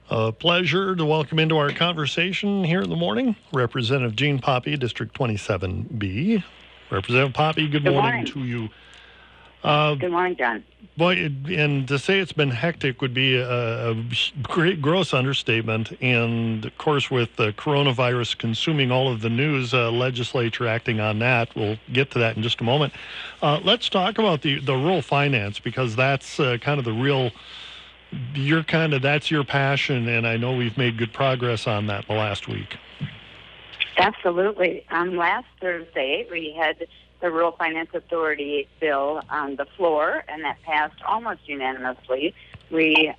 A pleasure to welcome into our conversation here in the morning Representative Jean Poppe, District 27B. Representative Poppe, good morning to you. Good morning, John. Boy, and to say it's been hectic would be a great, gross understatement. And of course, with the coronavirus consuming all of the news, legislature acting on that. We'll get to that in just a moment. Let's talk about the rural finance, because that's kind of the real. That's your passion, and I know we've made good progress on that the last week. Absolutely. Last Thursday, we had the Rural Finance Authority bill on the floor, and that passed almost unanimously. We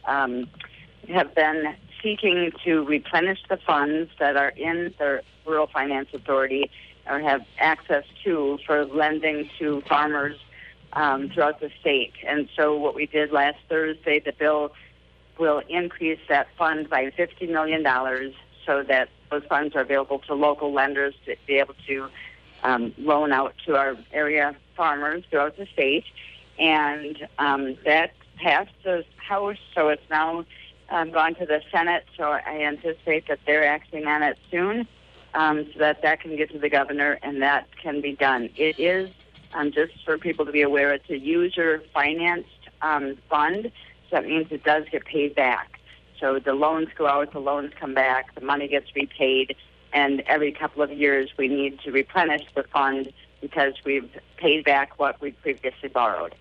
have been seeking to replenish the funds that are in the Rural Finance Authority or have access to for lending to farmers throughout the state. And so what we did last Thursday, the bill will increase that fund by $50 million so that those funds are available to local lenders to be able to loan out to our area farmers throughout the state. And that passed the House, so it's now gone to the Senate. So I anticipate that they're acting on it soon so that can get to the governor and that can be done. It is, just for people to be aware, it's a user-financed fund. So that means it does get paid back. So the loans go out, the loans come back, the money gets repaid, and every couple of years we need to replenish the fund because we've paid back what we previously borrowed.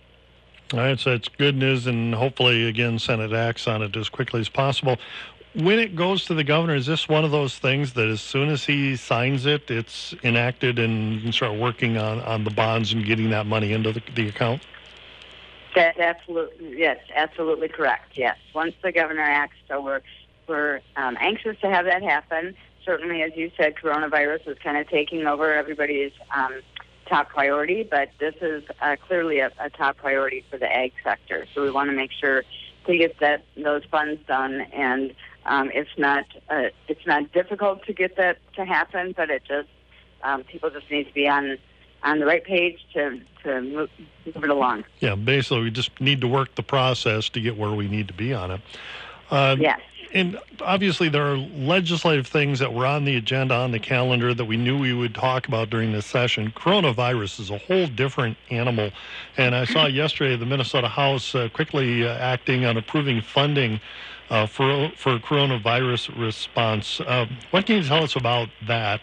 All right, so it's good news, and hopefully, again, Senate acts on it as quickly as possible. When it goes to the governor, is this one of those things that as soon as he signs it, it's enacted and you can start working on the bonds and getting that money into the account? That's absolutely correct. Yes, once the governor acts, so we're anxious to have that happen. Certainly, as you said, coronavirus is kind of taking over everybody's top priority, but this is clearly a top priority for the ag sector. So we want to make sure to get those funds done, and it's not difficult to get that to happen, but it just people just need to be on the right page to move it along. Yeah, basically we just need to work the process to get where we need to be on it. Yes. And obviously there are legislative things that were on the agenda, on the calendar, that we knew we would talk about during this session. Coronavirus is a whole different animal. And I saw yesterday the Minnesota House quickly acting on approving funding for coronavirus response. What can you tell us about that?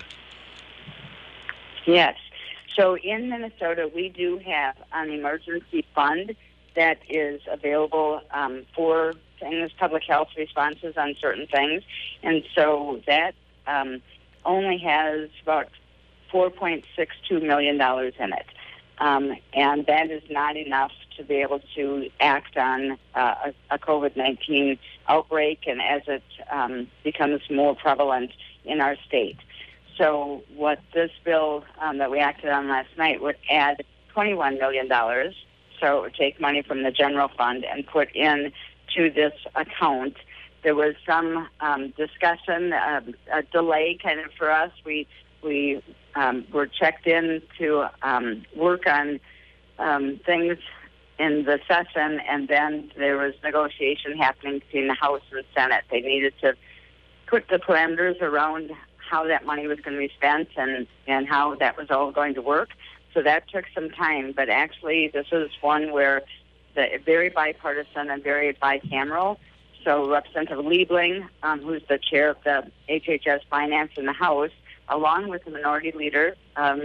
Yes. So in Minnesota, we do have an emergency fund that is available for things, public health responses on certain things. And so that only has about $4.62 million in it. And that is not enough to be able to act on a COVID-19 outbreak and as it becomes more prevalent in our state. So what this bill that we acted on last night would add $21 million. So it would take money from the general fund and put in to this account. There was some discussion, a delay kind of for us. We were checked in to work on things in the session, and then there was negotiation happening between the House and Senate. They needed to put the parameters around how that money was going to be spent and how that was all going to work. So that took some time, but actually this is one where very bipartisan and very bicameral. So Representative Liebling, who's the chair of the HHS Finance in the House, along with the Minority Leader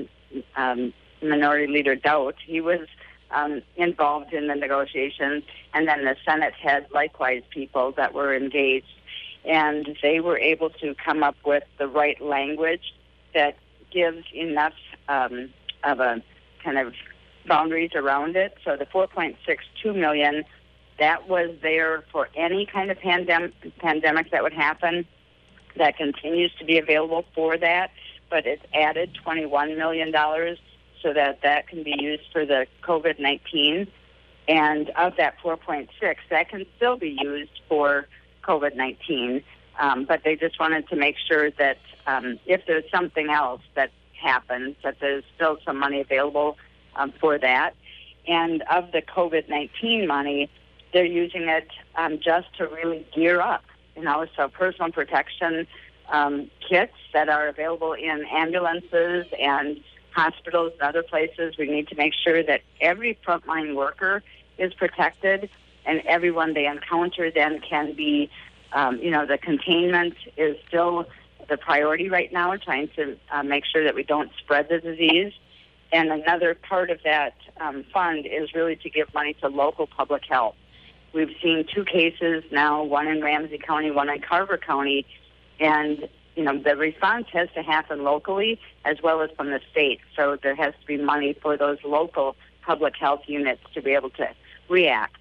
Doudt, he was involved in the negotiations, and then the Senate had likewise people that were engaged. And they were able to come up with the right language that gives enough of a kind of boundaries around it. So the $4.62 million, that was there for any kind of pandemic that would happen. That continues to be available for that, but it's added $21 million so that can be used for the COVID-19. And of that 4.6, that can still be used for COVID-19, but they just wanted to make sure that if there's something else that happens, that there's still some money available for that. And of the COVID-19 money, they're using it just to really gear up. so personal protection kits that are available in ambulances and hospitals and other places. We need to make sure that every frontline worker is protected, and everyone they encounter then can be, the containment is still the priority right now, trying to make sure that we don't spread the disease. And another part of that fund is really to give money to local public health. We've seen 2 cases now, one in Ramsey County, one in Carver County, and the response has to happen locally as well as from the state. So there has to be money for those local public health units to be able to react.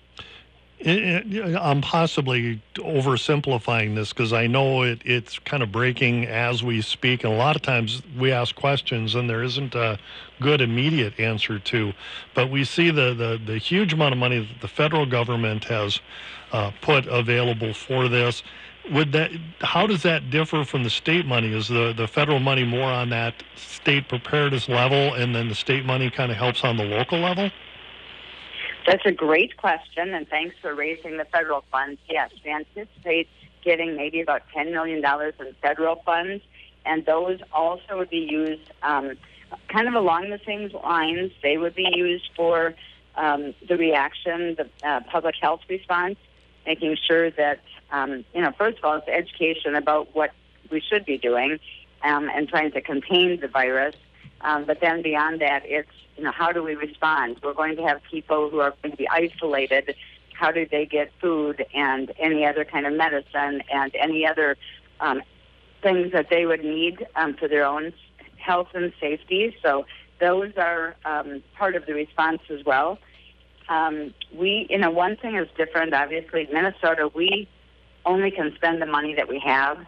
I'm possibly oversimplifying this because I know it's kind of breaking as we speak, and a lot of times we ask questions and there isn't a good immediate answer to. But we see the huge amount of money that the federal government has put available for this. How does that differ from the state money? Is the federal money more on that state preparedness level, and then the state money kind of helps on the local level? That's a great question, and thanks for raising the federal funds. Yes, we anticipate getting maybe about $10 million in federal funds, and those also would be used kind of along the same lines. They would be used for the reaction, the public health response, making sure that, first of all, it's education about what we should be doing and trying to contain the virus. But then beyond that, it's, how do we respond? We're going to have people who are going to be isolated. How do they get food and any other kind of medicine and any other things that they would need for their own health and safety? So those are part of the response as well. One thing is different. Obviously, in Minnesota, we only can spend the money that we have.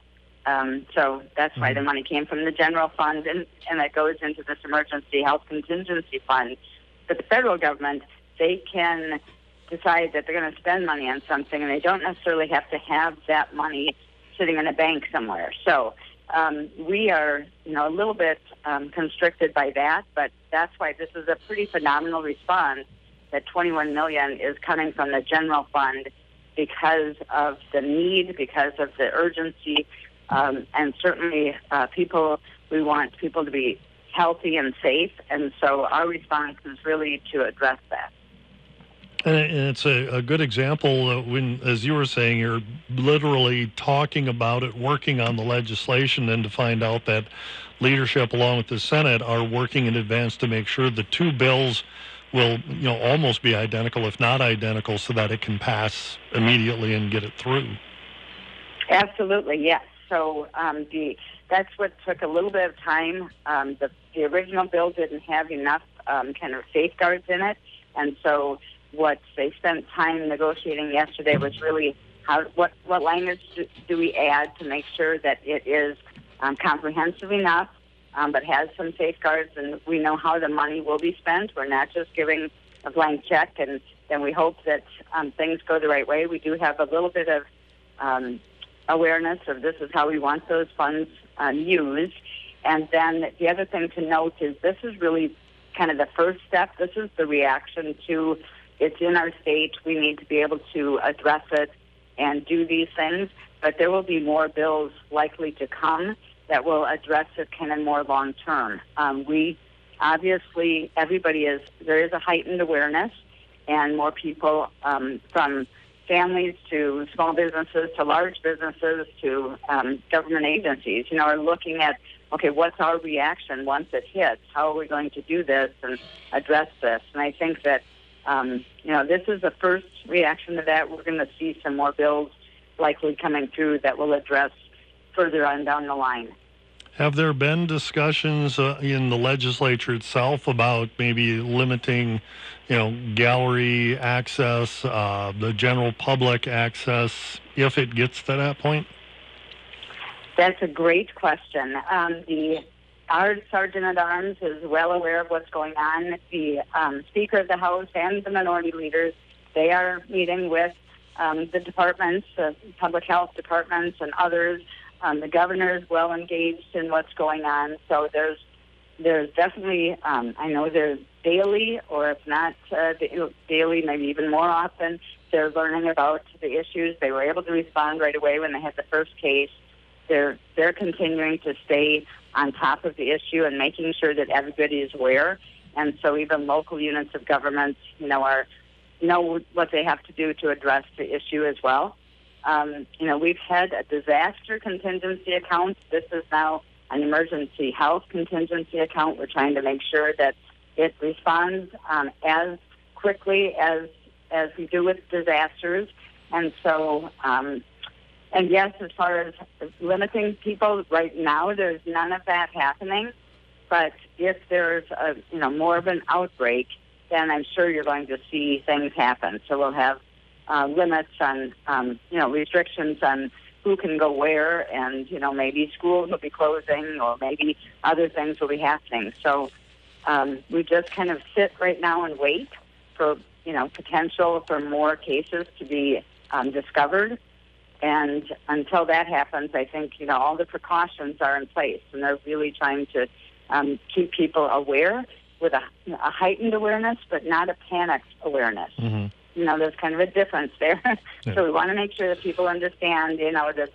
So that's why the money came from the general fund, and it goes into this emergency health contingency fund. But the federal government, they can decide that they're going to spend money on something, and they don't necessarily have to have that money sitting in a bank somewhere. So we are, a little bit constricted by that, but that's why this is a pretty phenomenal response, that $21 million is coming from the general fund because of the need, because of the urgency. And certainly we want people to be healthy and safe, and so our response is really to address that. And it's a good example when, as you were saying, you're literally talking about it, working on the legislation, and to find out that leadership along with the Senate are working in advance to make sure the 2 bills will almost be identical, if not identical, so that it can pass immediately and get it through. Absolutely, yes. So that's what took a little bit of time. The original bill didn't have enough kind of safeguards in it, and so what they spent time negotiating yesterday was really what language do we add to make sure that it is comprehensive enough, but has some safeguards, and we know how the money will be spent. We're not just giving a blank check, and then we hope that things go the right way. We do have a little bit of awareness of this is how we want those funds used. And then the other thing to note is this is really kind of the first step. This is the reaction to it's in our state. We need to be able to address it and do these things. But there will be more bills likely to come that will address it kind of more long term. We obviously, there is a heightened awareness, and more people from families to small businesses to large businesses to government agencies, are looking at, okay, what's our reaction once it hits? How are we going to do this and address this? And I think that, this is the first reaction to that. We're going to see some more bills likely coming through that will address further on down the line. Have there been discussions in the legislature itself about maybe limiting, gallery access, the general public access, if it gets to that point? That's a great question. Our Sergeant at Arms is well aware of what's going on. The Speaker of the House and the minority leaders, they are meeting with the departments, the public health departments and others. The governor is well engaged in what's going on. So there's definitely, I know there's daily, or if not daily, maybe even more often. They're learning about the issues. They were able to respond right away when they had the first case. They're continuing to stay on top of the issue and making sure that everybody is aware. And so even local units of government, know what they have to do to address the issue as well. We've had a disaster contingency account. This is now an emergency health contingency account. We're trying to make sure that it responds as quickly as we do with disasters. And so, and yes, as far as limiting people, right now there's none of that happening. But if there's more of an outbreak, then I'm sure you're going to see things happen. So we'll have limits on, restrictions on who can go where, and, maybe schools will be closing, or maybe other things will be happening. So we just kind of sit right now and wait for, potential for more cases to be discovered. And until that happens, I think, all the precautions are in place, and they're really trying to keep people aware with a heightened awareness, but not a panicked awareness. Mm-hmm. There's kind of a difference there. Yeah. So we want to make sure that people understand, that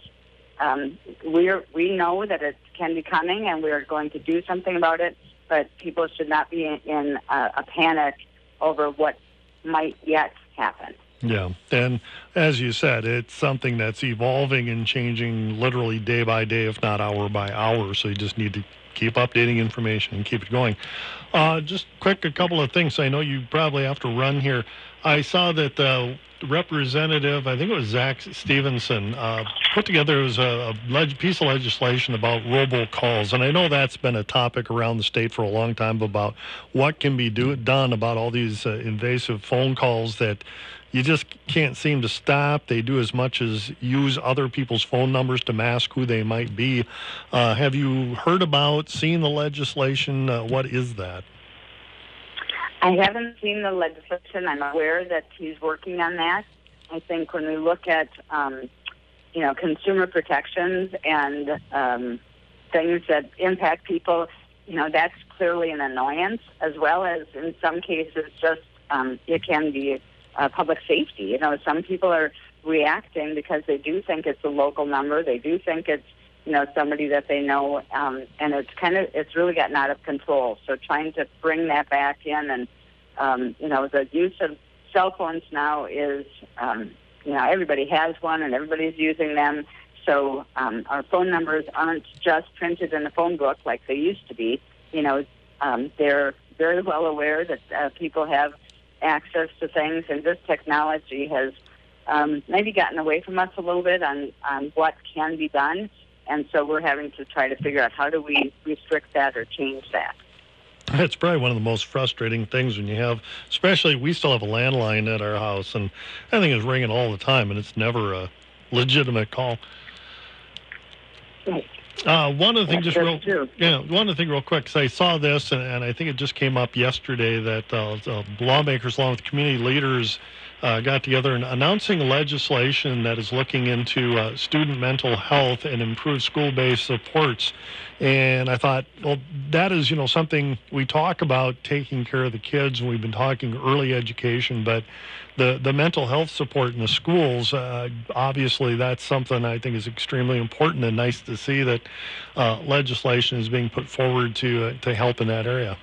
we know that it can be coming, and we're going to do something about it, but people should not be in a panic over what might yet happen. Yeah, and as you said, it's something that's evolving and changing literally day by day, if not hour by hour, so you just need to keep updating information and keep it going. Just quick, a couple of things. I know you probably have to run here. I saw that the representative, I think it was Zach Stevenson, put together a piece of legislation about robocalls. And I know that's been a topic around the state for a long time about what can be done about all these invasive phone calls that you just can't seem to stop. They do as much as use other people's phone numbers to mask who they might be. Have you heard about, seen the legislation? What is that? I haven't seen the legislation. I'm aware that he's working on that. I think when we look at, consumer protections and things that impact people, that's clearly an annoyance, as well as in some cases just it can be public safety. Some people are reacting because they do think it's a local number. They do think it's, somebody that they know, and it's really gotten out of control. So trying to bring that back in, and, the use of cell phones now is, everybody has one and everybody's using them. So our phone numbers aren't just printed in the phone book like they used to be. They're very well aware that people have access to things, and this technology has maybe gotten away from us a little bit on what can be done, and so we're having to try to figure out how do we restrict that or change that. It's probably one of the most frustrating things when you have, especially we still have a landline at our house, and that thing is ringing all the time, and it's never a legitimate call. Right. One of the things, real quick, because I saw this, and I think it just came up yesterday that lawmakers, along with community leaders, got together and announcing legislation that is looking into student mental health and improved school-based supports. And I thought, well, that is, something we talk about, taking care of the kids, and we've been talking early education, but the mental health support in the schools, obviously that's something I think is extremely important, and nice to see that legislation is being put forward to help in that area.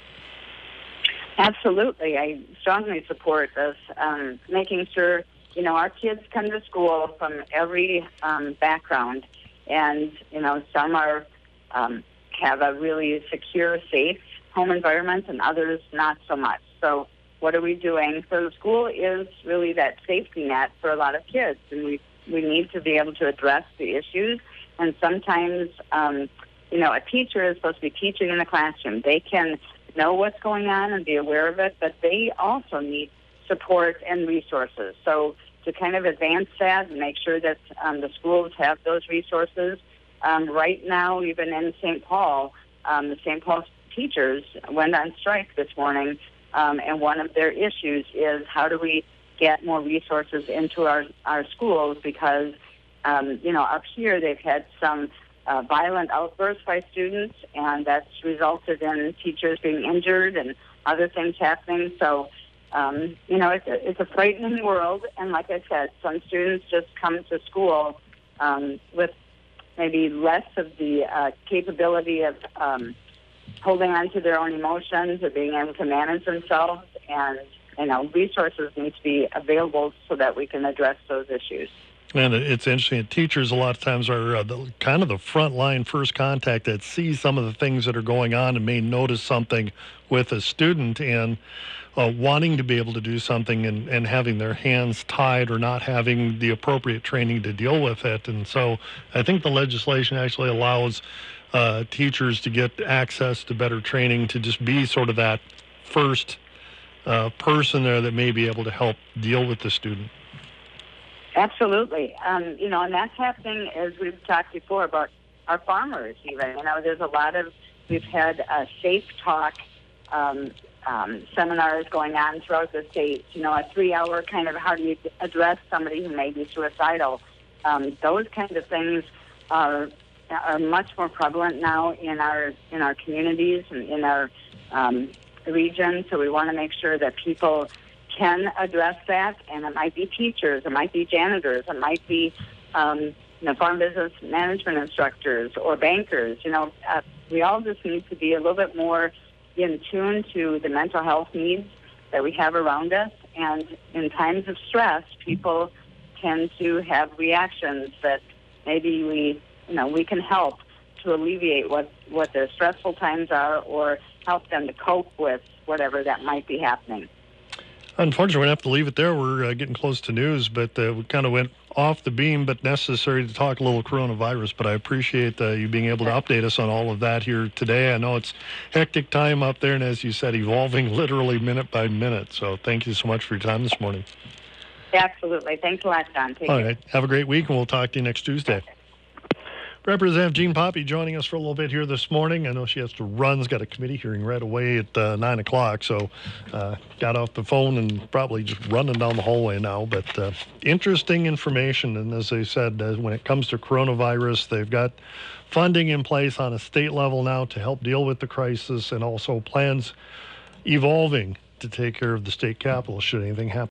Absolutely. I strongly support this, making sure, our kids come to school from every background, and, some are have a really secure, safe home environment, and others not so much. So what are we doing? So the school is really that safety net for a lot of kids, and we need to be able to address the issues. And sometimes, a teacher is supposed to be teaching in the classroom. They can know what's going on and be aware of it, but they also need support and resources. So to kind of advance that and make sure that the schools have those resources. Right now, even in St. Paul, the St. Paul teachers went on strike this morning, and one of their issues is how do we get more resources into our schools, because, up here they've had some violent outbursts by students, and that's resulted in teachers being injured and other things happening. So, it's a frightening world. And like I said, some students just come to school with maybe less of the capability of holding on to their own emotions or being able to manage themselves. And, resources need to be available so that we can address those issues. And it's interesting. Teachers a lot of times are kind of the front line first contact that sees some of the things that are going on and may notice something with a student and wanting to be able to do something and having their hands tied or not having the appropriate training to deal with it. And so I think the legislation actually allows teachers to get access to better training to just be sort of that first person there that may be able to help deal with the student. Absolutely. And that's happening, as we've talked before, about our farmers even. We've had Safe Talk seminars going on throughout the state, a 3-hour kind of how do you address somebody who may be suicidal. Those kinds of things are much more prevalent now in our communities and in our region. So we want to make sure that people can address that, and it might be teachers, it might be janitors, it might be farm business management instructors or bankers. We all just need to be a little bit more in tune to the mental health needs that we have around us. And in times of stress, people tend to have reactions that maybe we can help to alleviate what their stressful times are or help them to cope with whatever that might be happening. Unfortunately, we're going to have to leave it there. We're getting close to news, but we kind of went off the beam, but necessary to talk a little coronavirus. But I appreciate you being able to update us on all of that here today. I know it's hectic time up there, and as you said, evolving literally minute by minute. So thank you so much for your time this morning. Absolutely. Thanks a lot, John. Take care. All right. Have a great week, and we'll talk to you next Tuesday. Representative Jean Poppe joining us for a little bit here this morning. I know she has to run. She's got a committee hearing right away at 9 o'clock, so got off the phone and probably just running down the hallway now. But interesting information, and as I said, when it comes to coronavirus, they've got funding in place on a state level now to help deal with the crisis and also plans evolving to take care of the state capitol should anything happen.